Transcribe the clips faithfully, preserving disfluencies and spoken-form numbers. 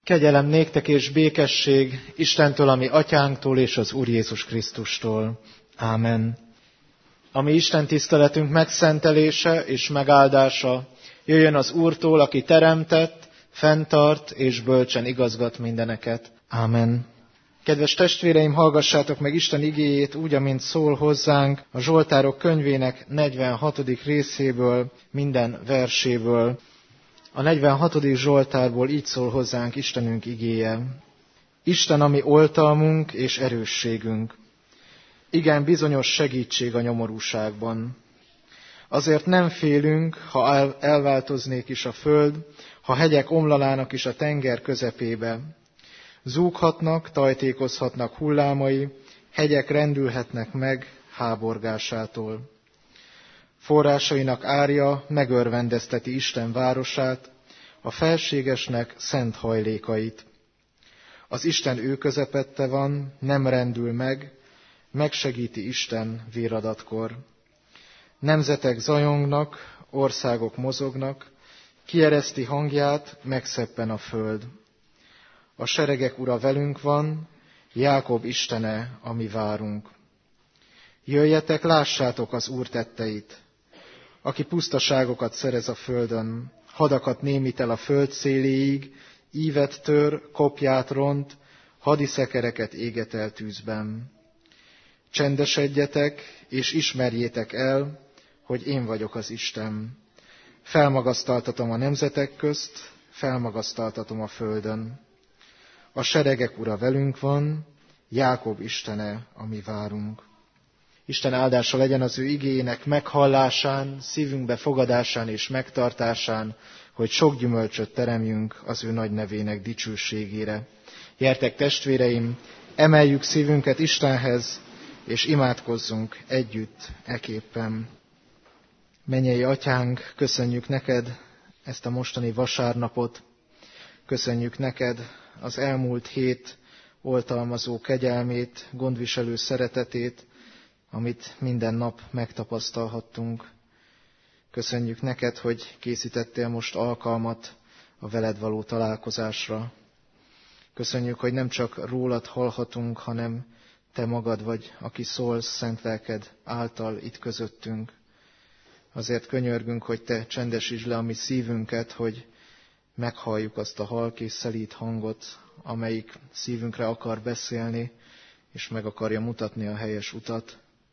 Kegyelem néktek és békesség Istentől, ami atyánktól és az Úr Jézus Krisztustól. Ámen. A mi Isten tiszteletünk megszentelése és megáldása jöjjön az Úrtól, aki teremtett, fenntart és bölcsen igazgat mindeneket. Ámen. Kedves testvéreim, hallgassátok meg Isten igéjét úgy, amint szól hozzánk a Zsoltárok könyvének negyvenhatodik részéből, minden verséből. A negyvenhatodik Zsoltárból így szól hozzánk Istenünk igéje. Isten, ami oltalmunk és erősségünk. Igen, bizonyos segítség a nyomorúságban. Azért nem félünk, ha elváltoznék is a föld, ha hegyek omlanának is a tenger közepébe. Zúghatnak, tajtékozhatnak hullámai, hegyek rendülhetnek meg háborgásától. Forrásainak árja megörvendezteti Isten városát, a felségesnek szent hajlékait. Az Isten ő közepette van, nem rendül meg, megsegíti Isten véradatkor. Nemzetek zajongnak, országok mozognak, kiereszti hangját, megszeppen a föld. A seregek ura velünk van, Jákob Istene, a mi várunk. Jöjjetek, lássátok az Úr tetteit, aki pusztaságokat szerez a földön, hadakat némít el a föld széléig, ívet tör, kopját ront, hadiszekereket éget el tűzben. Csendesedjetek, és ismerjétek el, hogy én vagyok az Isten. Felmagasztaltatom a nemzetek közt, felmagasztaltatom a földön. A seregek ura velünk van, Jákob Istene, a mi várunk. Isten áldása legyen az ő igéjének meghallásán, szívünkbe fogadásán és megtartásán, hogy sok gyümölcsöt teremjünk az ő nagy nevének dicsőségére. Gyertek, testvéreim, emeljük szívünket Istenhez, és imádkozzunk együtt eképpen. Mennyei Atyánk, köszönjük neked ezt a mostani vasárnapot, köszönjük neked az elmúlt hét oltalmazó kegyelmét, gondviselő szeretetét, amit minden nap megtapasztalhattunk. Köszönjük neked, hogy készítettél most alkalmat a veled való találkozásra. Köszönjük, hogy nem csak rólad hallhatunk, hanem te magad vagy, aki szólsz szent lelked által itt közöttünk. Azért könyörgünk, hogy te csendesítsd le a mi szívünket, hogy meghalljuk azt a halk és szelíd hangot, amelyik szívünkre akar beszélni, és meg akarja mutatni a helyes utat.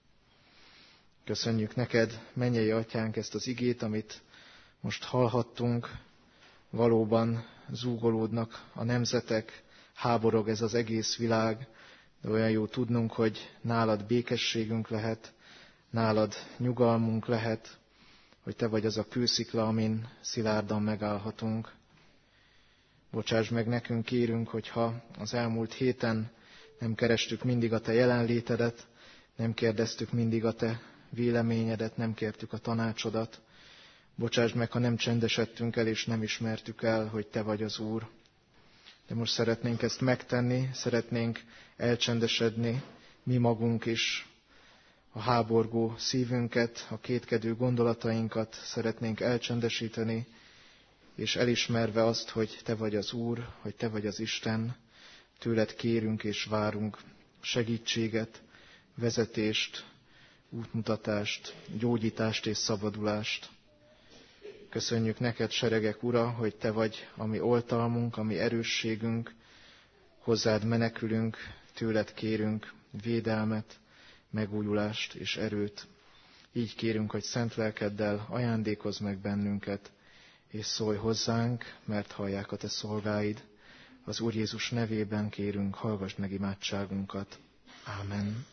Köszönjük neked, mennyei Atyánk, ezt az igét, amit most hallhattunk. Valóban zúgolódnak a nemzetek, háborog ez az egész világ, de olyan jó tudnunk, hogy nálad békességünk lehet, nálad nyugalmunk lehet, hogy te vagy az a kőszikla, amin szilárdan megállhatunk. Bocsáss meg nekünk, kérünk, hogyha az elmúlt héten nem kerestük mindig a te jelenlétedet, nem kérdeztük mindig a te véleményedet, nem kértük a tanácsodat. Bocsáss meg, ha nem csendesedtünk el, és nem ismertük el, hogy te vagy az Úr. De most szeretnénk ezt megtenni, szeretnénk elcsendesedni mi magunk is, a háborgó szívünket, a kétkedő gondolatainkat szeretnénk elcsendesíteni, és elismerve azt, hogy te vagy az Úr, hogy te vagy az Isten, tőled kérünk és várunk segítséget, vezetést, útmutatást, gyógyítást és szabadulást. Köszönjük neked, seregek ura, hogy te vagy a mi oltalmunk, a mi erősségünk, hozzád menekülünk, tőled kérünk védelmet, megújulást és erőt. Így kérünk, hogy szent lelkeddel ajándékozz meg bennünket, és szólj hozzánk, mert hallják a te szolgáid. Az Úr Jézus nevében kérünk, hallgass meg imádságunkat. Ámen.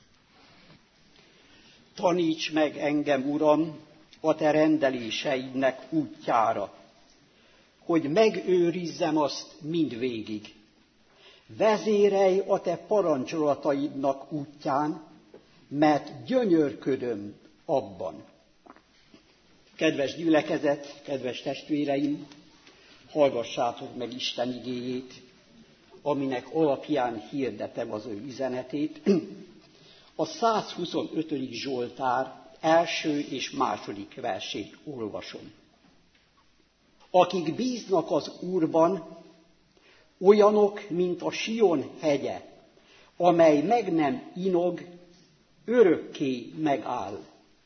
Taníts meg engem, Uram, a te rendeléseidnek útjára, hogy megőrizzem azt mindvégig. Vezérelj a te parancsolataidnak útján, mert gyönyörködöm abban. Kedves gyülekezet, kedves testvéreim, hallgassátok meg Isten igéjét, aminek alapján hirdetem az ő üzenetét. A százhuszonötödik Zsoltár első és második versét olvasom. Akik bíznak az Úrban, olyanok, mint a Sion hegye, amely meg nem inog, örökké megáll.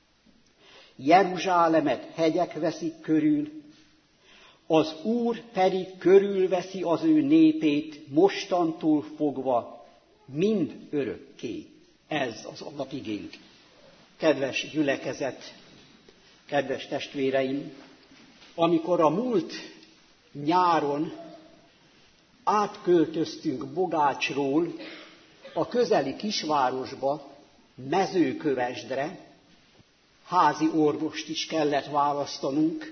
Jeruzsálemet hegyek veszik körül, az Úr pedig körülveszi az ő népét mostantól fogva, mind örökké. Ez az alapigénk. Kedves gyülekezet, kedves testvéreim, amikor a múlt nyáron átköltöztünk Bogácsról a közeli kisvárosba, Mezőkövesdre, házi orvost is kellett választanunk,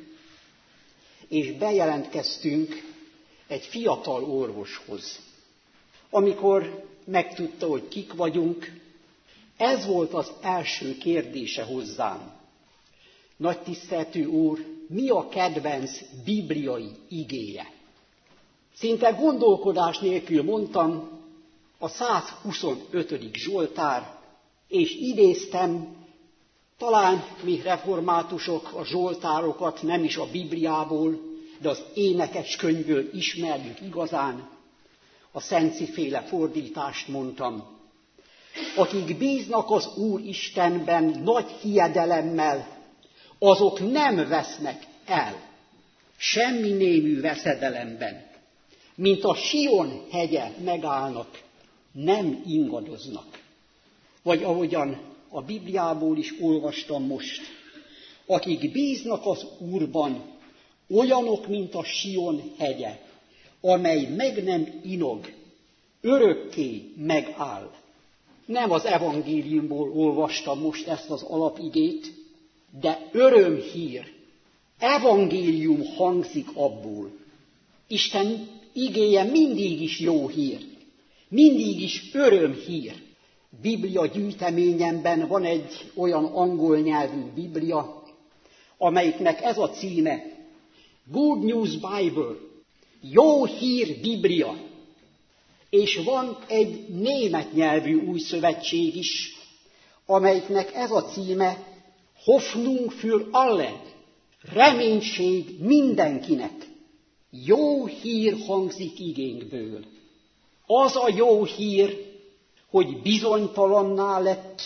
és bejelentkeztünk egy fiatal orvoshoz. Amikor megtudta, hogy kik vagyunk, ez volt az első kérdése hozzám. Nagy tiszteltű úr, mi a kedvenc bibliai igéje? Szinte gondolkodás nélkül mondtam a százhuszonötödik Zsoltár, és idéztem, talán mi reformátusok a zsoltárokat nem is a Bibliából, de az énekes könyvből ismerjük igazán, a Szenci-féle fordítást mondtam. Akik bíznak az Úr Istenben nagy hiedelemmel, azok nem vesznek el semmi némű veszedelemben, mint a Sion hegye megállnak, nem ingadoznak. Vagy ahogyan a Bibliából is olvastam most, akik bíznak az Úrban, olyanok, mint a Sion hegye, amely meg nem inog, örökké megáll. Nem az evangéliumból olvastam most ezt az alapigét, de örömhír, evangélium hangzik abból. Isten igéje mindig is jó hír, mindig is örömhír. Biblia gyűjteményemben van egy olyan angol nyelvű Biblia, amelyiknek ez a címe, Good News Bible, jó hír Biblia. És van egy német nyelvű új szövetség is, amelyiknek ez a címe, Hoffnung für alle, reménység mindenkinek. Jó hír hangzik igénkből. Az a jó hír, hogy bizonytalanná lett,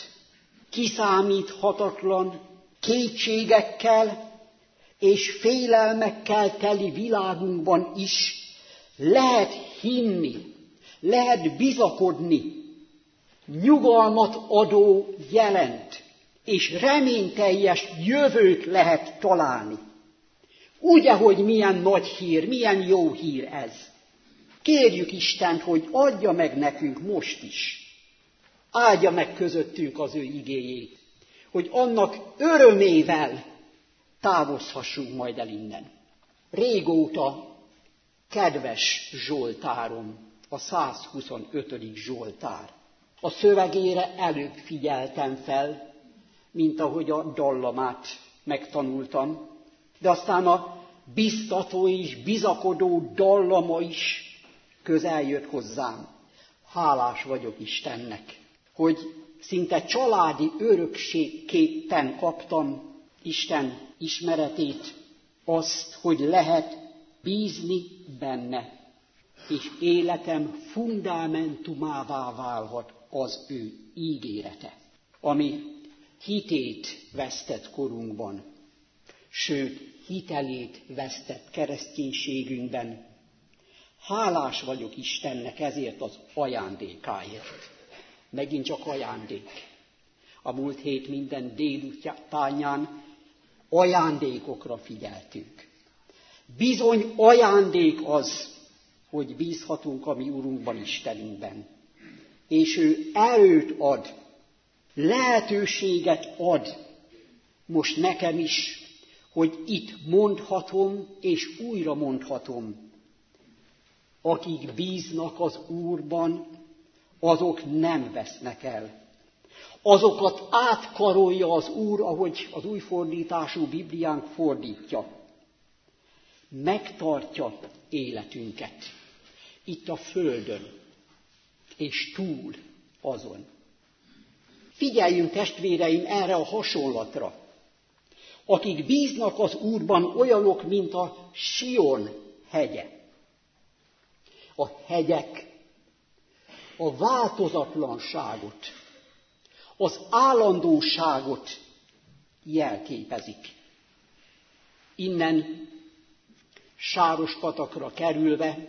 kiszámíthatatlan, kétségekkel és félelmekkel teli világunkban is lehet hinni, lehet bizakodni, nyugalmat adó jelent, és reményteljes jövőt lehet találni. Ugye, hogy milyen nagy hír, milyen jó hír ez. Kérjük Istent, hogy adja meg nekünk most is. Áldja meg közöttünk az ő igéjét, hogy annak örömével távozhassunk majd el innen. Régóta kedves Zsoltárom, a százhuszonötödik Zsoltár. A szövegére előbb figyeltem fel, mint ahogy a dallamát megtanultam, de aztán a biztató és bizakodó dallama is közel jött hozzám. Hálás vagyok Istennek, hogy szinte családi örökségképpen kaptam Isten ismeretét, azt, hogy lehet bízni benne, és életem fundamentumává válhat az ő ígérete, ami hitét vesztett korunkban, sőt, hitelét vesztett kereszténységünkben. Hálás vagyok Istennek ezért az ajándékáért. Megint csak ajándék. A múlt hét minden délutánján ajándékokra figyeltünk. Bizony ajándék az, hogy bízhatunk a mi Urunkban, Istenünkben. És ő erőt ad, lehetőséget ad most nekem is, hogy itt mondhatom, és újra mondhatom. Akik bíznak az Úrban, azok nem vesznek el. Azokat átkarolja az Úr, ahogy az új fordítású Bibliánk fordítja. Megtartja életünket itt a földön, és túl azon. Figyeljünk, testvéreim, erre a hasonlatra. Akik bíznak az Úrban, olyanok, mint a Sion hegye. a hegyek a változatlanságot, az állandóságot jelképezik. Innen Sárospatakra kerülve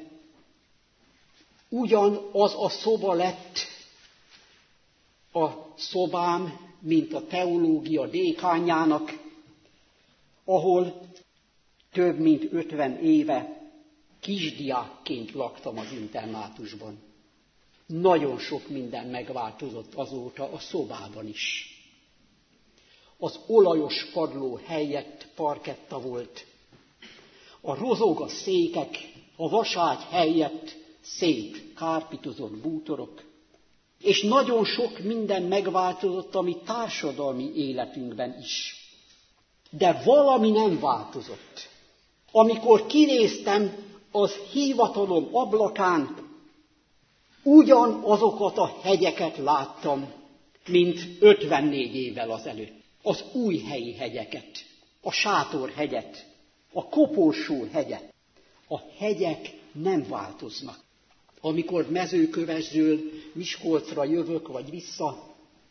ugyanaz a szoba lett a szobám, mint a teológia dékánjának, ahol több mint ötven éve kisdiákként laktam az internátusban. Nagyon sok minden megváltozott azóta a szobában is. Az olajos padló helyett parketta volt, a rozog a székek, a vaságy helyett szép, kárpitozott bútorok, és nagyon sok minden megváltozott a mi társadalmi életünkben is. De valami nem változott. Amikor kinéztem az hivatalom ablakán, ugyanazokat a hegyeket láttam, mint ötvennégy évvel azelőtt. Az Újhelyi hegyeket, a Sátorhegyet, a Koporsó hegyet. A hegyek nem változnak. Amikor Mezőkövesdről Miskolcra jövök, vagy vissza,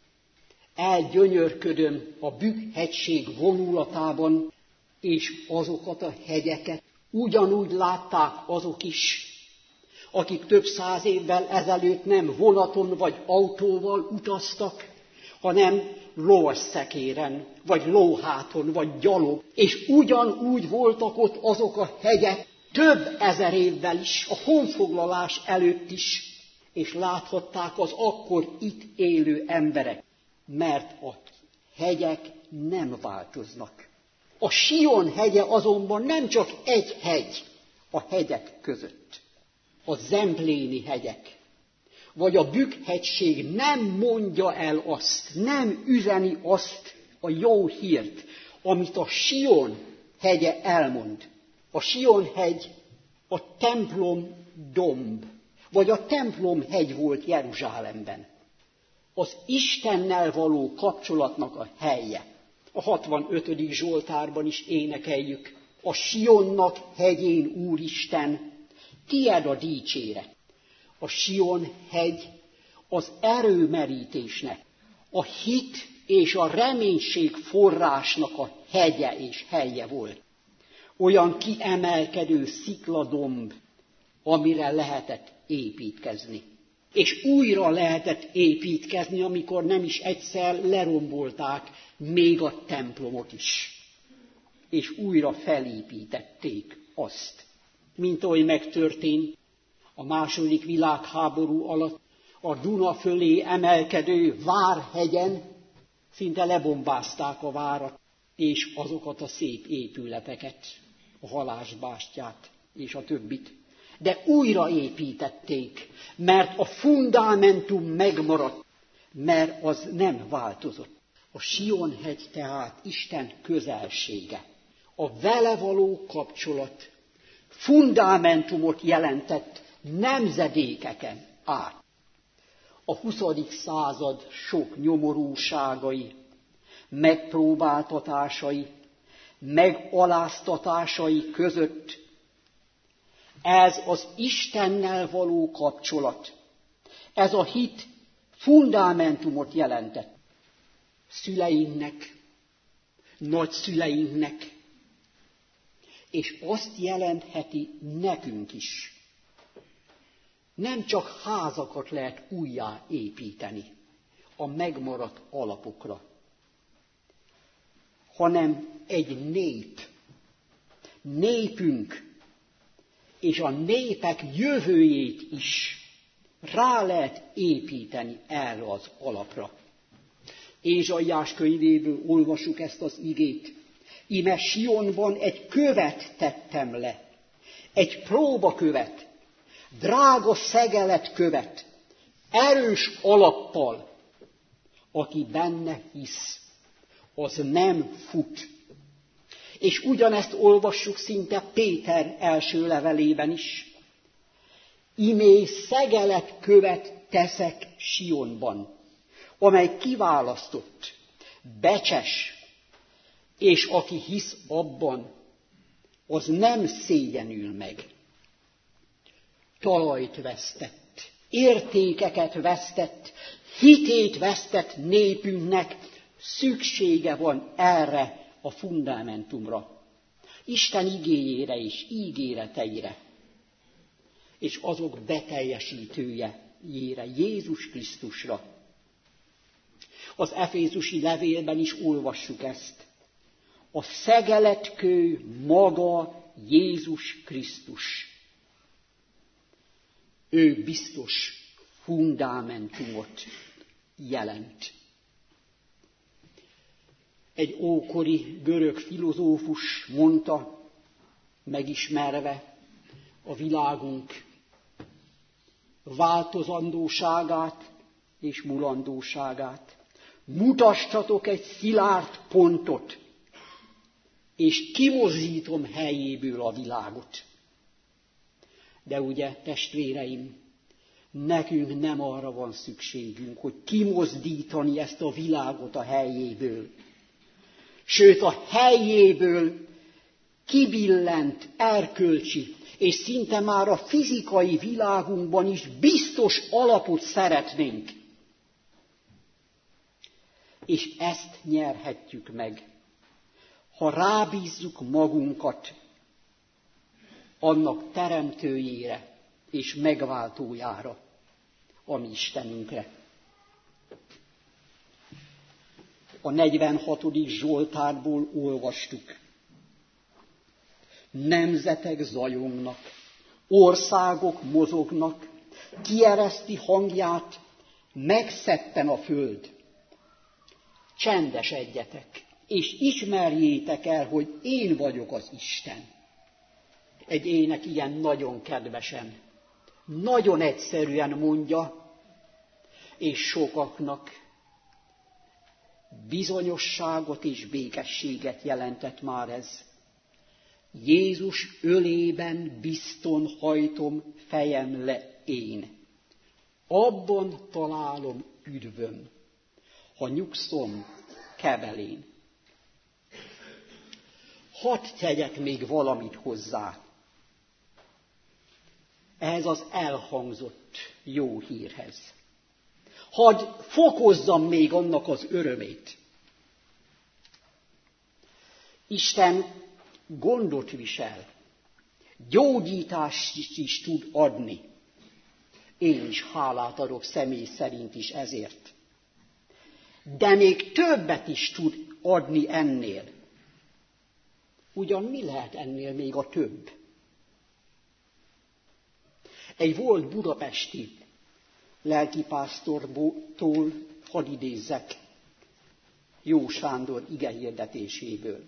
elgyönyörködöm a Bükk-hegység vonulatában, és azokat a hegyeket ugyanúgy látták azok is, akik több száz évvel ezelőtt nem vonaton vagy autóval utaztak, hanem lovasszekéren, vagy lóháton, vagy gyalog, és ugyanúgy voltak ott azok a hegyek több ezer évvel is, a honfoglalás előtt is, és láthatták az akkor itt élő emberek, mert a hegyek nem változnak. A Sion hegye azonban nem csak egy hegy a hegyek között. A Zempléni hegyek, vagy a Bükk-hegység nem mondja el azt, nem üzeni azt a jó hírt, amit a Sion hegye elmond. A Sion hegy a templom domb, vagy a templom hegy volt Jeruzsálemben. Az Istennel való kapcsolatnak a helye. A hatvanötödik Zsoltárban is énekeljük. A Sionnak hegyén, Úristen, tied a dicséret. A Sion hegy az erőmerítésnek, a hit és a reménység forrásnak a hegye és helye volt. Olyan kiemelkedő szikladomb, amire lehetett építkezni. És újra lehetett építkezni, amikor nem is egyszer lerombolták még a templomot is. És újra felépítették azt. Mint ahogy megtörtént a második világháború alatt a Duna fölé emelkedő Várhegyen, szinte lebombázták a várat, és azokat a szép épületeket, a Halászbástyát és a többit. De újra építették, mert a fundamentum megmaradt, mert az nem változott. A Sion-hegy tehát Isten közelsége, a vele való kapcsolat fundamentumot jelentett nemzedékeken át. A huszadik század sok nyomorúságai, megpróbáltatásai, megaláztatásai között ez az Istennel való kapcsolat, ez a hit fundamentumot jelentett. Szüleinknek, nagyszüleinknek, és azt jelentheti nekünk is. Nem csak házakat lehet újjá építeni a megmaradt alapokra, hanem egy nép, népünk, és a népek jövőjét is rá lehet építeni erre az alapra. Ézsaiás könyvéből olvassuk ezt az igét. Íme Sionban egy követ tettem le, egy próbakövet, drága szegelet követ, erős alappal, aki benne hisz, az nem fut. És ugyanezt olvassuk szinte Péter első levelében is. Imé szegelet követ teszek Sionban, amely kiválasztott, becses, és aki hisz abban, az nem szégyenül meg. talajt vesztett, értékeket vesztett, hitét vesztett népünknek szüksége van erre a fundamentumra, Isten igéjére és ígéreteire, és azok beteljesítőjére, Jézus Krisztusra. Az efézusi levélben is olvassuk ezt. A szegeletkő maga Jézus Krisztus. Ő biztos fundamentumot jelent. Egy ókori görög filozófus mondta, megismerve a világunk változandóságát és mulandóságát: mutassatok egy szilárd pontot, és kimozdítom helyéből a világot. De ugye, testvéreim, nekünk nem arra van szükségünk, hogy kimozdítani ezt a világot a helyéből. Sőt, a helyéből kibillent erkölcsi, és szinte már a fizikai világunkban is biztos alapot szeretnénk. És ezt nyerhetjük meg, ha rábízzuk magunkat annak teremtőjére és megváltójára, a mi Istenünkre. A negyvenhatodik Zsoltárból olvastuk. Nemzetek zajongnak, országok mozognak, kiereszti hangját, megszetten a föld. Csendesedjetek, és ismerjétek el, hogy én vagyok az Isten. Egy ének ilyen nagyon kedvesen, nagyon egyszerűen mondja, és sokaknak bizonyosságot és békességet jelentett már ez. Jézus ölében bizton hajtom fejem le én. Abban találom üdvöm, ha nyugszom kebelén. Hadd tegyek még valamit hozzá ehhez az elhangzott jó hírhez. Hadd fokozzam még annak az örömét. Isten gondot visel, gyógyítást is tud adni. Én is hálát adok személy szerint is ezért. De még többet is tud adni ennél. Ugyan mi lehet ennél még a több? Egy volt budapesti lelkipásztortól hadd idézzek Jó Sándor igehirdetéséből.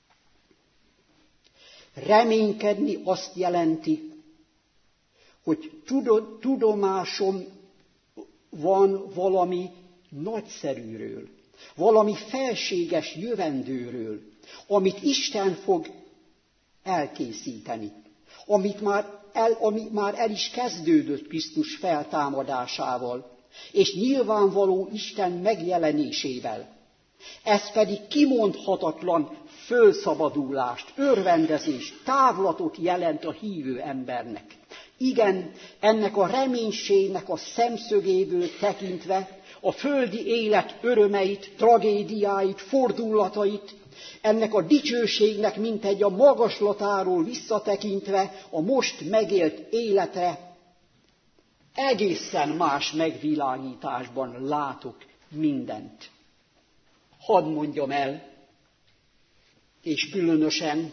Reménykedni azt jelenti, hogy tudomásom van valami nagyszerűről, valami felséges jövendőről, amit Isten fog elkészíteni, amit már el, ami már el is kezdődött Krisztus feltámadásával, és nyilvánvaló Isten megjelenésével. Ez pedig kimondhatatlan fölszabadulást, örvendezést, távlatot jelent a hívő embernek. Igen, ennek a reménységnek a szemszögéből tekintve a földi élet örömeit, tragédiáit, fordulatait, ennek a dicsőségnek mintegy a magaslatáról visszatekintve a most megélt életre egészen más megvilágításban látok mindent. Hadd mondjam el, és különösen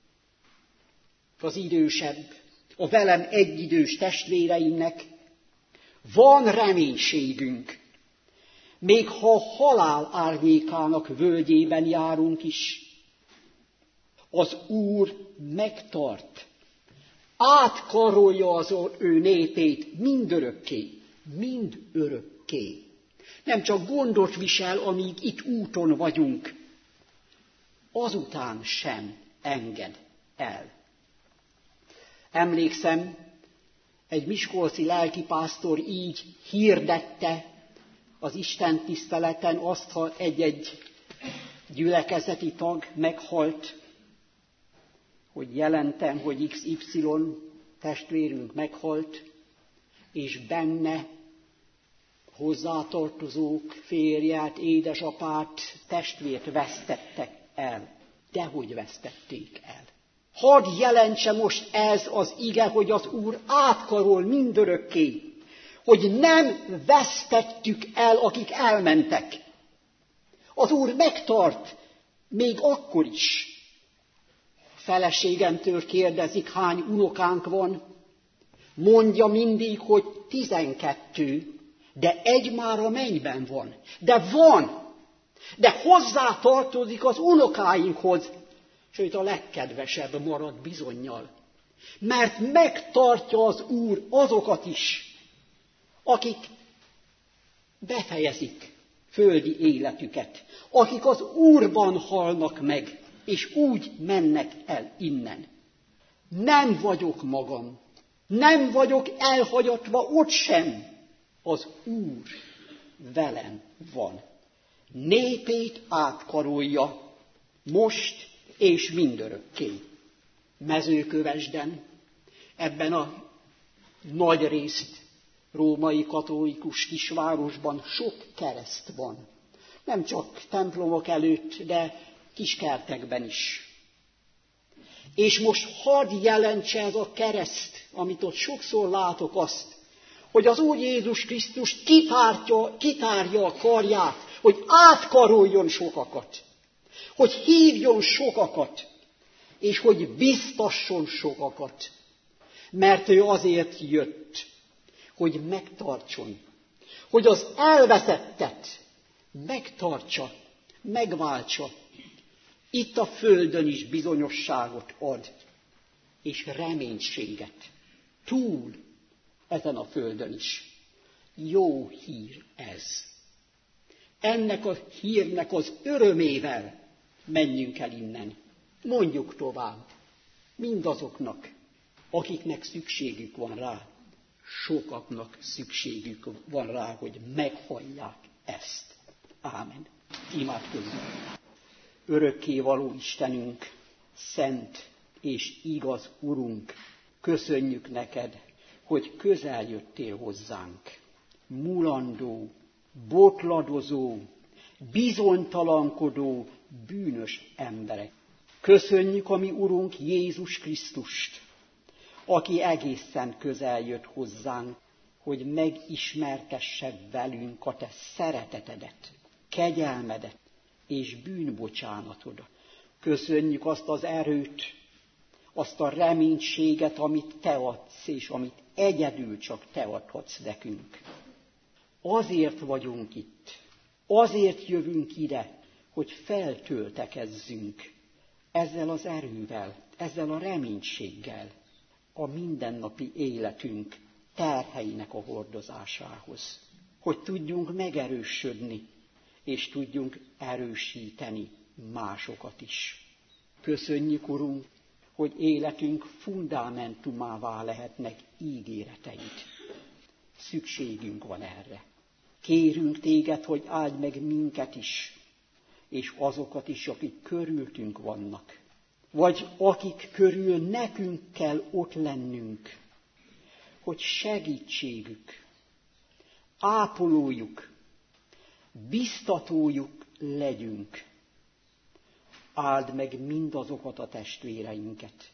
az idősebb, a velem egyidős testvéreimnek, van reménységünk, még ha a halál árnyékának völgyében járunk is. Az Úr megtart, átkarolja az ő népét mindörökké, mind örökké. Nem csak gondot visel, amíg itt úton vagyunk, azután sem enged el. Emlékszem, egy miskolci lelkipásztor így hirdette az Isten tiszteleten azt, ha egy-egy gyülekezeti tag meghalt, hogy jelentem, hogy iksz ipszilon testvérünk meghalt, és benne hozzátartozók, férját, édesapát, testvért vesztettek el. Dehogy vesztették el. Hadd jelentse most ez az ige, hogy az Úr átkarol mindörökké, hogy nem vesztettük el, akik elmentek. Az Úr megtart, még akkor is. Feleségemtől kérdezik, hány unokánk van. Mondja mindig, hogy tizenkettő, de egy már a mennyben van. De van, de hozzá tartozik az unokáinkhoz, sőt a legkedvesebb marad bizonnyal. Mert megtartja az Úr azokat is, akik befejezik földi életüket, akik az Úrban halnak meg, és úgy mennek el innen. Nem vagyok magam, nem vagyok elhagyatva ott sem, az Úr velem van. Népét átkarolja, most és mindörökké. Mezőkövesden, ebben a nagyrészt római katolikus kisvárosban sok kereszt van. Nem csak templomok előtt, de kiskertekben is. És most hadd jelentse ez a kereszt, amit ott sokszor látok azt, hogy az Úr Jézus Krisztus kitárja, kitárja a karját, hogy átkaroljon sokakat, hogy hívjon sokakat, és hogy biztasson sokakat. Mert ő azért jött, hogy megtartson, hogy az elveszettet megtartsa, megváltsa. Itt a földön is bizonyosságot ad, és reménységet. Túl ezen a földön is. Jó hír ez. Ennek a hírnek az örömével menjünk el innen. Mondjuk tovább mindazoknak, akiknek szükségük van rá. Sokaknak szükségük van rá, hogy meghallják ezt. Ámen. Imádkozzunk. Örökkévaló Istenünk, szent és igaz Urunk, köszönjük neked, hogy közel jöttél hozzánk. Mulandó, botladozó, bizonytalankodó, bűnös emberek. Köszönjük a mi Urunk Jézus Krisztust, aki egészen közel jött hozzánk, hogy megismertesse velünk a te szeretetedet, kegyelmedet és bűnbocsánatodat. Köszönjük azt az erőt, azt a reménységet, amit te adsz, és amit egyedül csak te adhatsz nekünk. Azért vagyunk itt, azért jövünk ide, hogy feltöltekezzünk ezzel az erővel, ezzel a reménységgel a mindennapi életünk terheinek a hordozásához. Hogy tudjunk megerősödni, és tudjunk erősíteni másokat is. Köszönjük, Urunk, hogy életünk fundamentumává lehetnek ígéreteid. Szükségünk van erre. Kérünk téged, hogy áld meg minket is, és azokat is, akik körültünk vannak, vagy akik körül nekünk kell ott lennünk, hogy segítségük, ápolójuk, biztatójuk legyünk. Áld meg mindazokat a testvéreinket,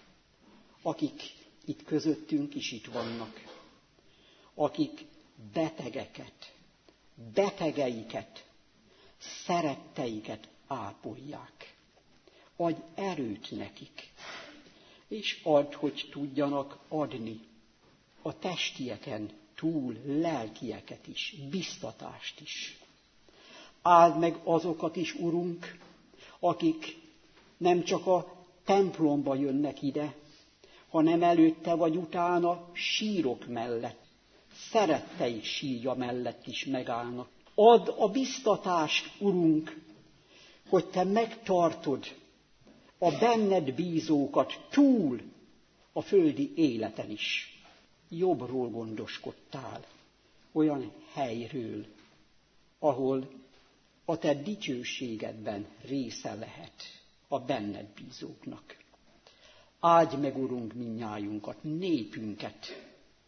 akik itt közöttünk is itt vannak, akik betegeket, betegeiket, szeretteiket ápolják. Adj erőt nekik, és add, hogy tudjanak adni a testieken túl lelkieket is, biztatást is. Áld meg azokat is, Urunk, akik nem csak a templomba jönnek ide, hanem előtte vagy utána sírok mellett, szeretteik sírja mellett is megállnak. Add a biztatást, Urunk, hogy te megtartod a benned bízókat túl a földi életen is. Jobbról gondoskodtál, olyan helyről, ahol a te dicsőségedben része lehet a benned bízóknak. Áldj meg, Urunk, mindnyájunkat, népünket,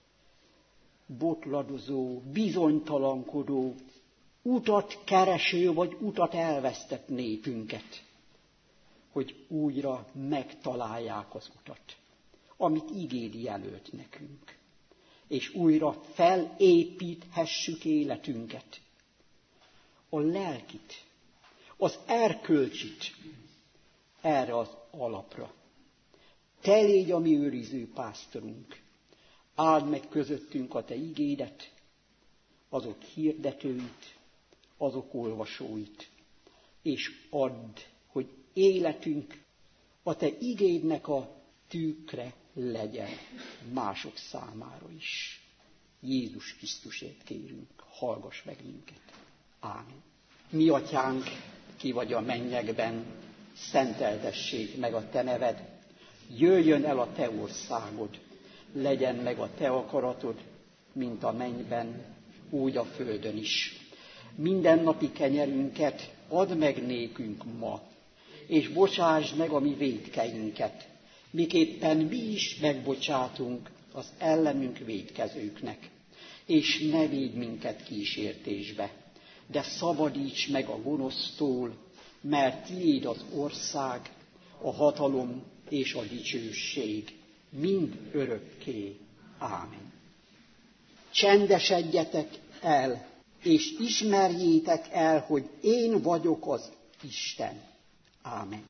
botladozó, bizonytalankodó, utat kereső vagy utat elvesztett népünket, hogy újra megtalálják az utat, amit igéd jelölt nekünk, és újra felépíthessük életünket, a lelkit, az erkölcsit erre az alapra. Te légy a mi őriző pásztorunk, áld meg közöttünk a te igédet, azok hirdetőit, azok olvasóit, és add, hogy életünk a te igédnek a tükre legyen mások számára is. Jézus Krisztusért kérünk, hallgass meg minket. Ámen. Mi atyánk, ki vagy a mennyekben, szenteltessék meg a te neved, jöjjön el a te országod, legyen meg a te akaratod, mint a mennyben, úgy a földön is. Mindennapi kenyerünket add meg nékünk ma, és bocsásd meg a mi vétkeinket, miképpen mi is megbocsátunk az ellenünk vétkezőknek. És ne védj minket kísértésbe, de szabadíts meg a gonosztól, mert tiéd az ország, a hatalom és a dicsőség, mind örökké. Ámen. Csendesedjetek el, és ismerjétek el, hogy én vagyok az Isten. Ámen.